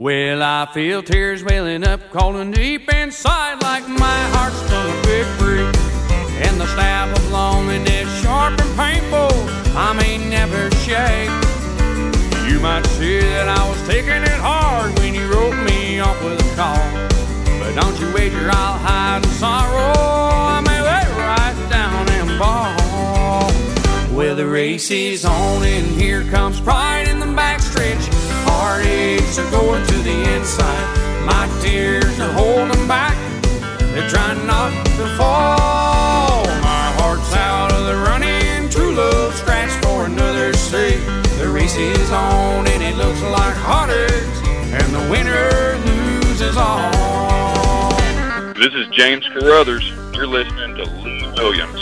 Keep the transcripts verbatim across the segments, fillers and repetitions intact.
Well, I feel tears welling up cold and deep inside, like my heart's full of victory, and the stab of loneliness sharp and painful I may never shake. You might say that I was taking it hard when you wrote me off with a call, but don't you wager I'll hide in sorrow, I may lay right down and bawl. Well, the race is on and here comes pride in the backstretch. Heartaches are going to the inside. My tears are holding back. They're trying not to fall. My heart's out of the running. True love scratched for another seat. The race is on and it looks like heartaches, and the winner loses all. This is James Carruthers. You're listening to Lee Williams.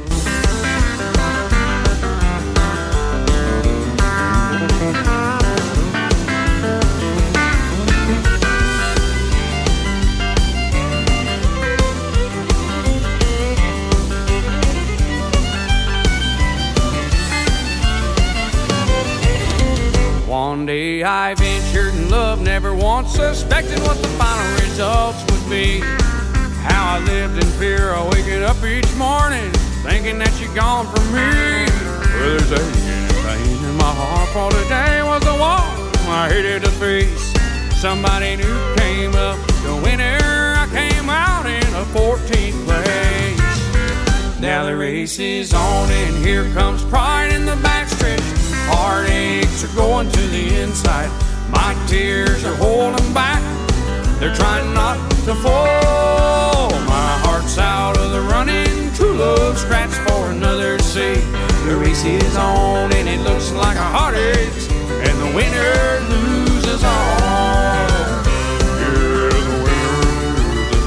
One day I ventured in love, never once suspected what the final results would be. How I lived in fear of waking up each morning, thinking that you're gone from me. Well, there's aching and pain in my heart, for today was the one I hated to face. Somebody new came up, the winner. I came out in a fourteenth place. Now the race is on and here comes pride in the backstretch. Heartaches are going to the inside. My tears are holding back. They're trying not to fall. My heart's out of the running. True love scratched for another seat. The race is on and it looks like a heartache, and the winner loses all. Yeah, the winner loses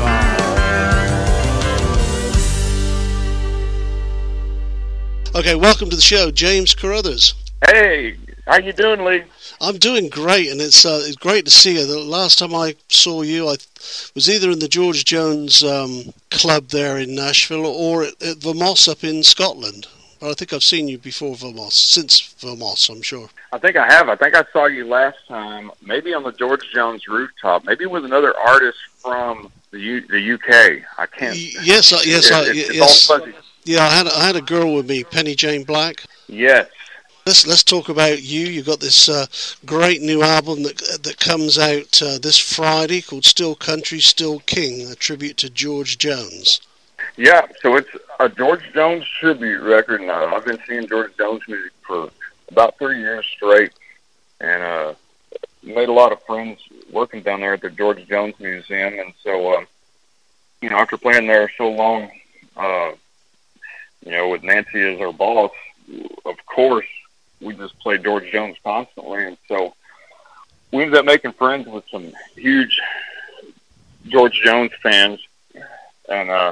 all. Okay, welcome to the show, James Carruthers. Hey, how you doing, Lee? I'm doing great, and it's uh, it's great to see you. The last time I saw you, I was either in the George Jones um, club there in Nashville or at, at Vermos up in Scotland. But I think I've seen you before Vermos, since Vermos, I'm sure. I think I have. I think I saw you last time, maybe on the George Jones rooftop, maybe with another artist from the U- the U K. I can't. Yes, I, yes, it, I, it's yes. all fuzzy. Yeah, I had I had a girl with me, Penny Jane Black. Yes. Let's let's talk about you. You've got this uh, great new album that that comes out uh, this Friday called Still Country, Still King, a tribute to George Jones. Yeah, so it's a George Jones tribute record, and uh, I've been seeing George Jones music for about three years straight, and uh, made a lot of friends working down there at the George Jones Museum, and so, uh, you know, after playing there so long, uh, you know, with Nancy as our boss, of course, we just played George Jones constantly, and so we ended up making friends with some huge George Jones fans, and uh,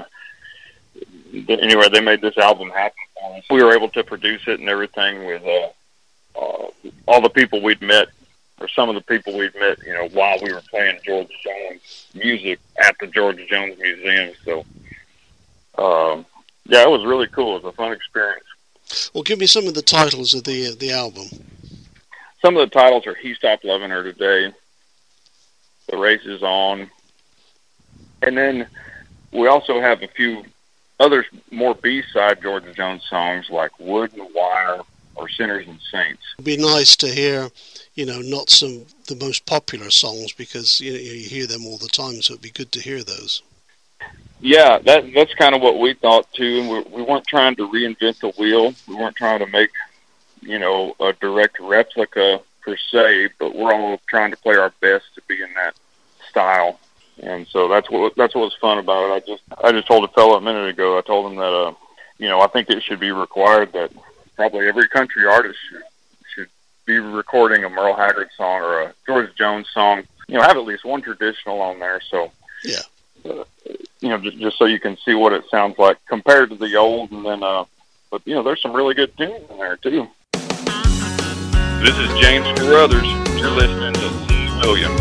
anyway, they made this album happen for us. We were able to produce it and everything with uh, uh, all the people we'd met, or some of the people we'd met, you know, while we were playing George Jones music at the George Jones Museum. So, um, yeah, it was really cool. It was a fun experience. Well, give me some of the titles of the uh, the album. Some of the titles are He Stopped Loving Her Today, The Race Is On, and then we also have a few other more B-side George Jones songs like Wood and Wire or Sinners and Saints. It'd be nice to hear, you know, not some the most popular songs, because you know, you hear them all the time, so it'd be good to hear those. Yeah, that that's kind of what we thought too, and we, we weren't trying to reinvent the wheel. We weren't trying to make, you know, a direct replica per se, but we're all trying to play our best to be in that style. And so that's what that's what was fun about it. I just I just told a fellow a minute ago. I told him that uh, you know, I think it should be required that probably every country artist should should be recording a Merle Haggard song or a George Jones song. You know, have at least one traditional on there. So yeah. Uh, you know, just, just so you can see what it sounds like compared to the old, and then, uh, but you know, there's some really good tunes in there too. This is James Carruthers. You're listening to Lee Williams.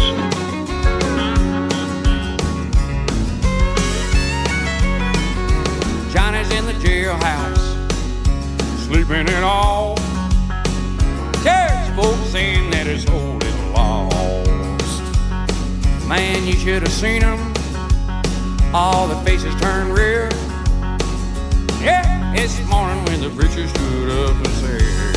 Johnny's in the jailhouse, sleeping it off. There's folks saying that his hold is lost. Man, you should have seen them. All the faces turned red. Yeah, this morning when the preacher stood up and said,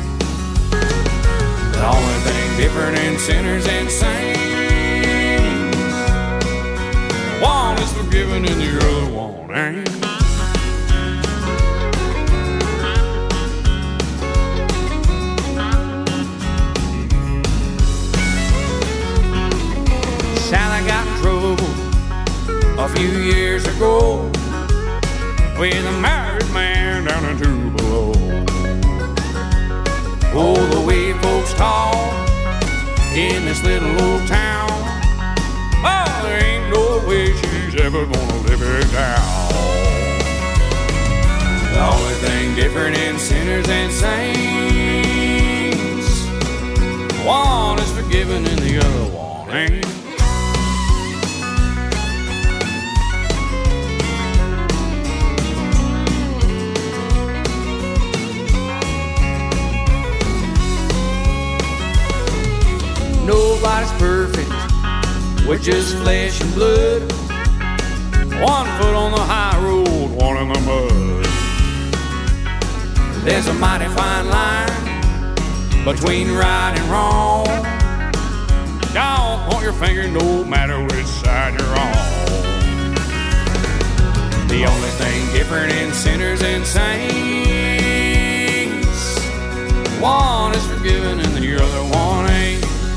the only thing different in sinners and saints, one is forgiven and the other one ain't. Sally got in trouble a few years ago with a married man down in Tupelo. Oh, the way folks talk in this little old town, oh, there ain't no way she's ever gonna live it down. The only thing different in sinners and saints, one is forgiven and the other one ain't. Nobody's perfect, we're just flesh and blood. One foot on the high road, one in the mud. There's a mighty fine line between right and wrong. Don't point your finger no matter which side you're on. The only thing different in sinners and saints, one is forgiven and the other one ain't.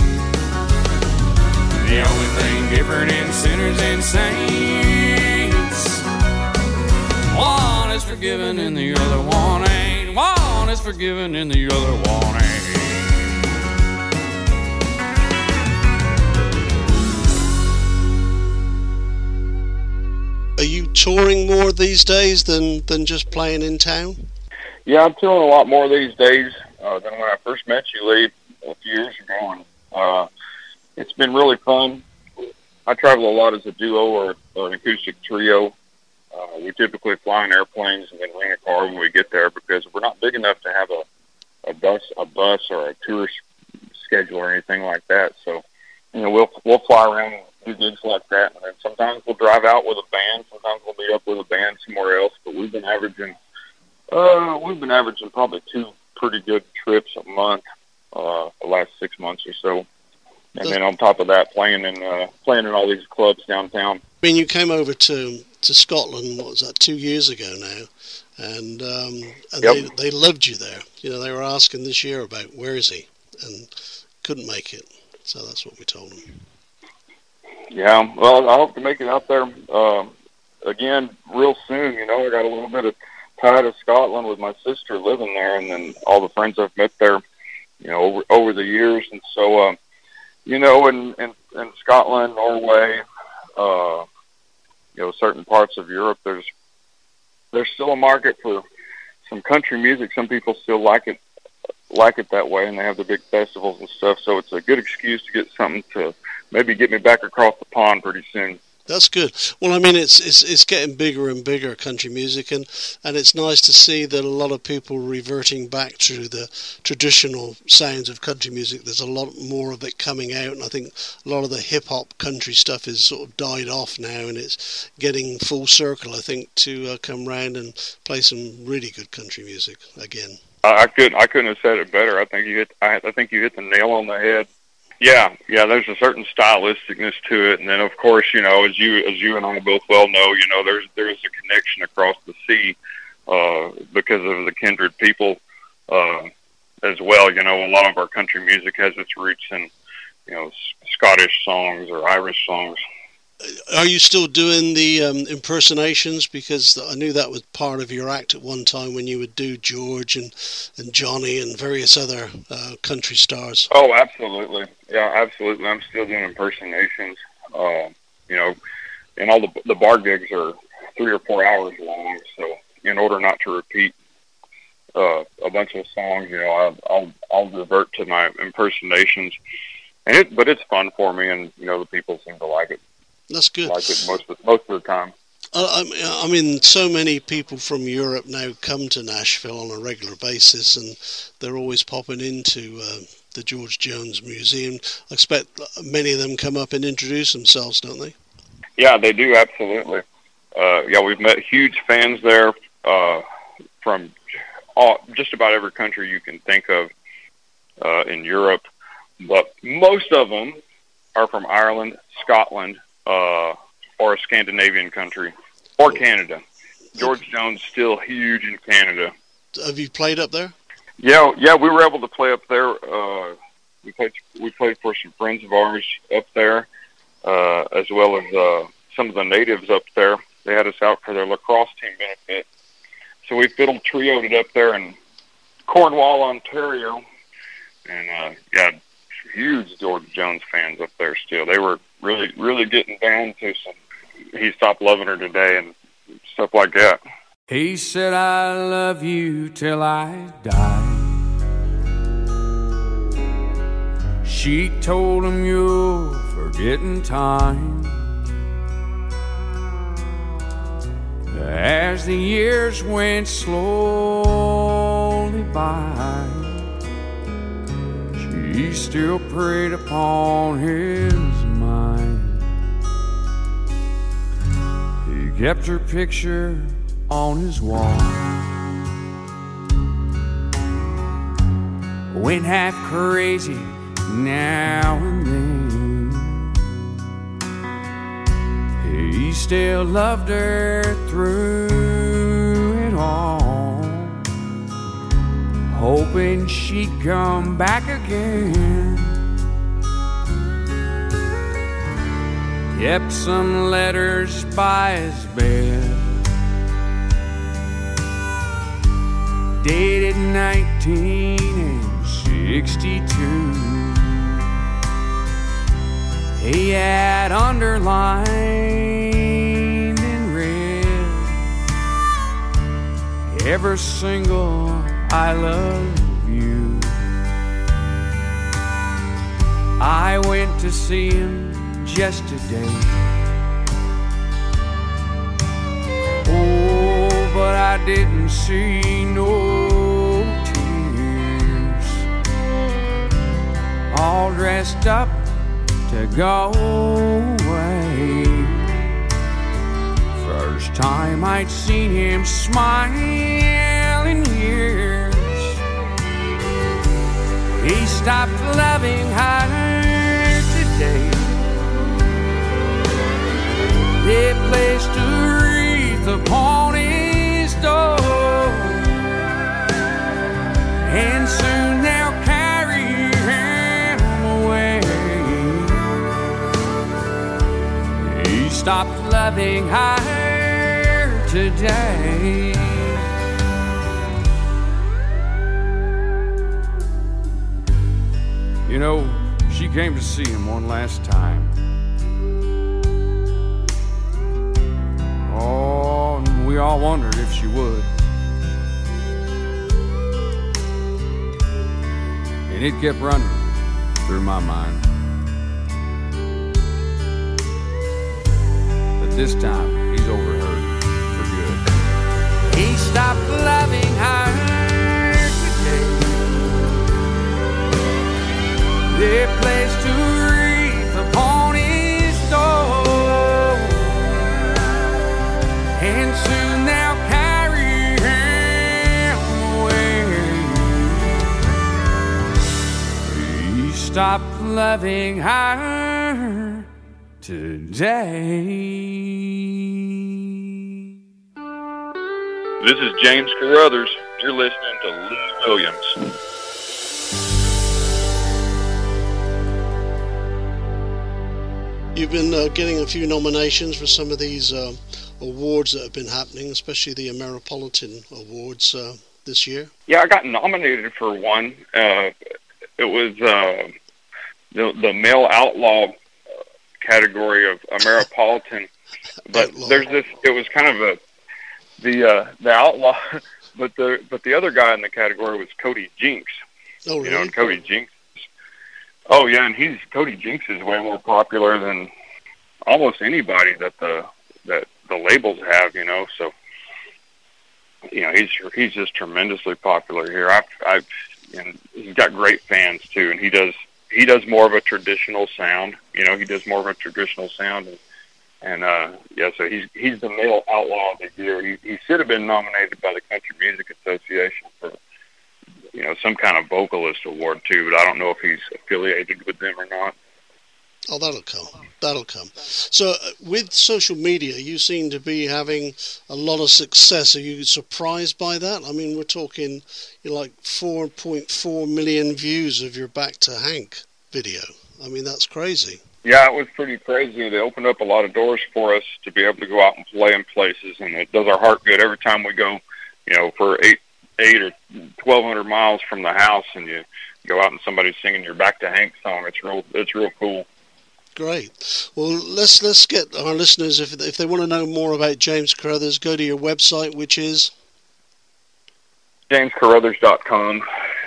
The only thing different in sinners and saints, one is forgiven and the other one ain't. One is forgiven and the other one ain't. Are you touring more these days than, than just playing in town? Yeah, I'm touring a lot more these days uh, than when I first met you, Lee, a few years ago. And, uh, it's been really fun. I travel a lot as a duo or, or an acoustic trio. Uh, we typically fly in airplanes and then rent a car when we get there because we're not big enough to have a, a bus, a bus or a tour schedule or anything like that. So, you know, we'll we'll fly around and do gigs like that, and then sometimes we'll drive out with a band. Sometimes we'll meet up with a band somewhere else. But we've been averaging, uh, we've been averaging probably two pretty good trips a month uh, the last six months or so. And then on top of that, playing in uh, playing in all these clubs downtown. I mean, you came over to to Scotland, what was that, two years ago now, and um, and yep. they they loved you there. You know, they were asking this year about where is he, and couldn't make it. So that's what we told them. Yeah, well, I hope to make it out there uh, again real soon. You know, I got a little bit of tie to Scotland with my sister living there, and then all the friends I've met there, you know, over over the years, and so. Uh, You know, in, in, in Scotland, Norway, uh, you know, certain parts of Europe, there's there's still a market for some country music. Some people still like it like it that way, and they have the big festivals and stuff. So it's a good excuse to get something to maybe get me back across the pond pretty soon. That's good. Well, I mean, it's it's it's getting bigger and bigger, country music, and, and it's nice to see that a lot of people reverting back to the traditional sounds of country music. There's a lot more of it coming out, and I think a lot of the hip-hop country stuff is sort of died off now, and it's getting full circle, I think, to uh, come round and play some really good country music again. I couldn't I couldn't have said it better. I think you hit I, I think you hit the nail on the head. Yeah, yeah. There's a certain stylisticness to it, and then of course, you know, as you as you and I both well know, you know, there's there's a connection across the sea uh, because of the kindred people uh, as well. You know, a lot of our country music has its roots in, you know, Scottish songs or Irish songs. Are you still doing the um, impersonations? Because I knew that was part of your act at one time when you would do George and, and Johnny and various other uh, country stars. Oh, absolutely. Yeah, absolutely. I'm still doing impersonations. Uh, you know, and all the the bar gigs are three or four hours long. So in order not to repeat uh, a bunch of songs, you know, I'll, I'll I'll revert to my impersonations. And it, but it's fun for me, and you know, the people seem to like it. That's good. Like it most of, most of the time. Uh, I mean, so many people from Europe now come to Nashville on a regular basis, and they're always popping into uh, the George Jones Museum. I expect many of them come up and introduce themselves, don't they? Yeah, they do, absolutely. Uh, yeah, we've met huge fans there uh, from all, just about every country you can think of uh, in Europe, but most of them are from Ireland, Scotland, uh, or a Scandinavian country, or Canada. George Jones still huge in Canada. Have you played up there? Yeah, yeah, we were able to play up there. Uh, we played we played for some friends of ours up there, uh, as well as uh, some of the natives up there. They had us out for their lacrosse team benefit. So we fiddle trioed it up there in Cornwall, Ontario. And, uh, yeah, huge George Jones fans up there still. They were really, really getting down to some He Stopped Loving Her Today and stuff like that. He said, I love you till I die. She told him, you're forgetting time. As the years went slowly by, she still preyed upon his mind. He kept her picture on his wall, went half crazy now and then. He still loved her through it all, hoping she'd come back again. Kept some letters by his bed, dated nineteen sixty-two. He had underlined in red every single I love you. I went to see him just today. Oh, but I didn't see no tears. All dressed up to go away. First time I'd seen him smile in years. He stopped loving her today. They placed a wreath upon his door, and soon they'll carry him away. He stopped loving her today. You know, she came to see him one last time. Oh, and we all wondered if she would. And it kept running through my mind. But this time, he's over her for good. He stopped loving her today. They placed a wreath upon his door, and soon they'll carry him away. He stopped loving her today. This is James Carruthers. You're listening to Lee Williams. You've been uh, getting a few nominations for some of these uh, awards that have been happening, especially the Ameripolitan Awards uh, this year. Yeah, I got nominated for one. Uh, it was uh, the, the Male Outlaw category of Ameripolitan. But Outlaw. There's this, it was kind of a, the uh, the outlaw, but the but the other guy in the category was Cody Jinks. Oh, really? You know, and Cody Jinks. Oh, yeah, and he's Cody Jinks is way more popular than almost anybody that the that the labels have, you know. So, you know, he's he's just tremendously popular here. I've, I've and he's got great fans too. And he does he does more of a traditional sound. You know, he does more of a traditional sound. And, and uh, yeah, so he's he's the male outlaw of the year. He he should have been nominated by the Country Music Association for, you know, some kind of vocalist award too, but I don't know if he's affiliated with them or not. Oh, that'll come. That'll come. So uh, with social media, you seem to be having a lot of success. Are you surprised by that? I mean, we're talking you know, like four point four million views of your Back to Hank video. I mean, that's crazy. Yeah, it was pretty crazy. They opened up a lot of doors for us to be able to go out and play in places, and it does our heart good every time we go, you know, for eight, eight or twelve hundred miles from the house, and you go out and somebody's singing your Back to Hank song. It's real. It's real cool. Great. Well, let's let's get our listeners, if if they want to know more about James Carruthers, go to your website, which is james carruthers dot com,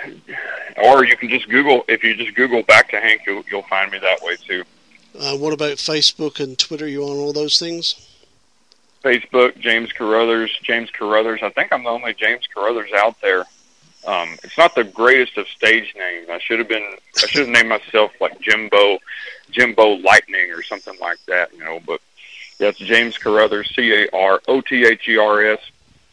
or you can just Google. If you just Google Back to Hank, you'll you'll find me that way too. Uh, what about Facebook and Twitter? You on all those things? Facebook, James Carruthers, James Carruthers. I think I'm the only James Carruthers out there. Um, it's not the greatest of stage names. I should have been. I should have named myself like Jimbo, Jimbo Lightning or something like that. You know, but yeah, it's James Carruthers, C A R O T H E R S.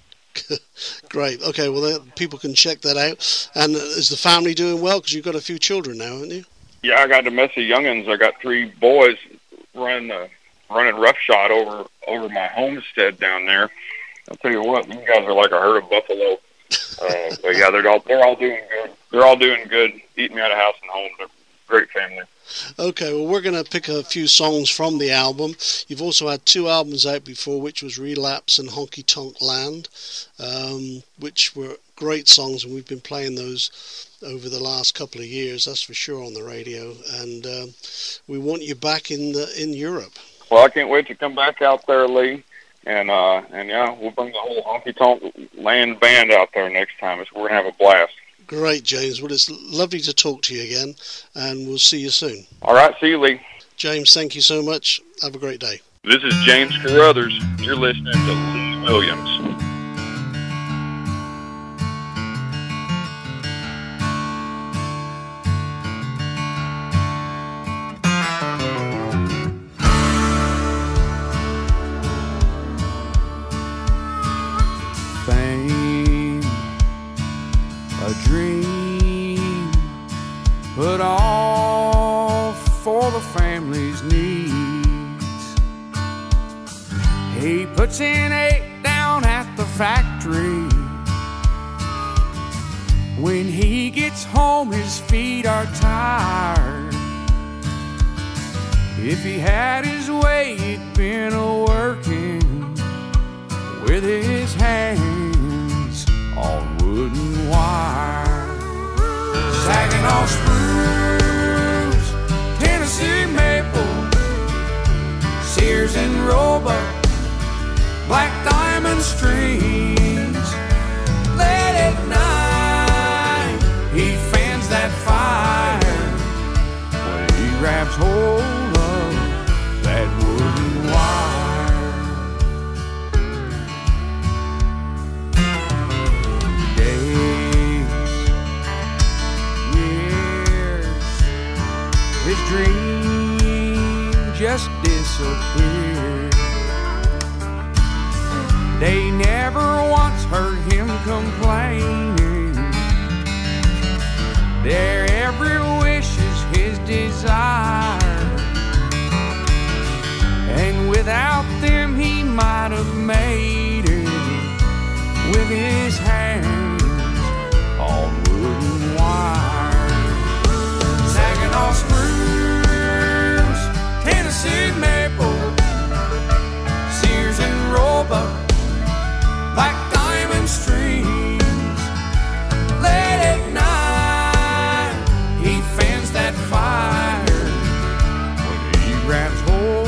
Great. Okay. Well, then people can check that out. And is the family doing well? Because you've got a few children now, haven't you? Yeah, I got a mess of youngins. I got three boys running uh, running roughshod over over my homestead down there. I'll tell you what, these guys are like a herd of buffalo. Uh, but yeah, they're all they're all doing good. They're all doing good, eating me out of house and home. They're a great family. Okay, well, we're going to pick a few songs from the album. You've also had two albums out before, which was Relapse and Honky Tonk Land, um, which were great songs, and we've been playing those over the last couple of years, that's for sure, on the radio. And uh, we want you back in the in Europe. Well, I can't wait to come back out there, Lee. And, uh, and yeah, we'll bring the whole Honky Tonk Land band out there next time. It's, we're going to have a blast. Great, James. Well, it's lovely to talk to you again, and we'll see you soon. All right, see you, Lee. James, thank you so much. Have a great day. This is James Carruthers. You're listening to Lee Williams. Dream put off for the family's needs. He puts in eight down at the factory. When he gets home, his feet are tired. If he had his way, he'd been a-working with his hands on wooden wire. Saginaw spruce, Tennessee maple, Sears and Roebuck, black diamond strings. Late at night, he fans that fire when he grabs hold of that wooden wire. His dream just disappeared. They never once heard him complaining. Their every wish is his desire, and without them he might have made it with his hands on wooden wire. Saginaw spruce, Tennessee maple, Sears and Roebuck, black diamond strings. Late at night, he fans that fire when he grabs hold